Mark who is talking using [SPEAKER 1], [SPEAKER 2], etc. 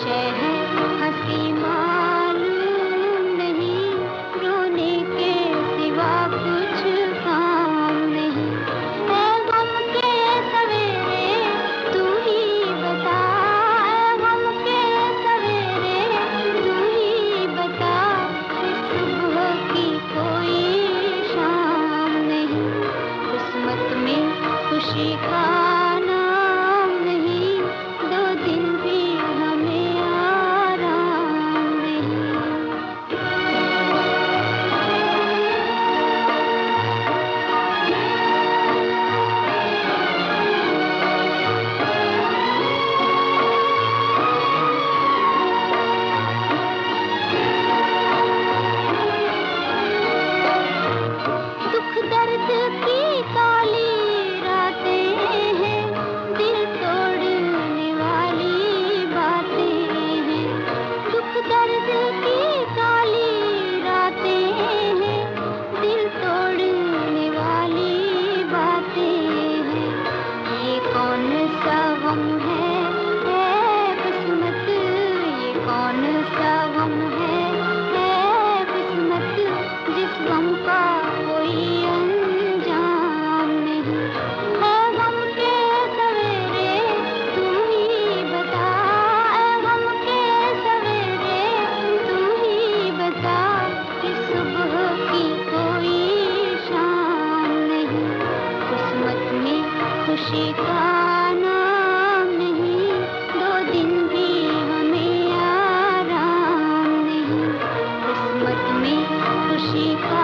[SPEAKER 1] शय है हंसी मालूम नहीं, रोने के सिवा कुछ काम नहीं। है गम के सवेरे तू ही बता, है गम के सवेरे तू ही बता, इस सुबह की कोई शाम नहीं। किस्मत में खुशी का नाम नहीं, दो दिन भी हमें आराम नहीं। दुख दर्द की काली रातें हैं, दिल तोड़ने वाली बातें हैं। दुख दर्द की काली रातें हैं, दिल तोड़ने वाली बातें हैं। ये कौन सा गम है किस्मत, ये कौन सा गम है किस्मत, जिस गम का कोई अंजाम नहीं। है गम के सवेरे तू ही बता, है गम के सवेरे तू ही बता, कि सुबह की कोई शाम नहीं। किस्मत में खुशी का नाम नहीं, दो दिन भी हमें आराम नहीं। किस्मत में खुशी का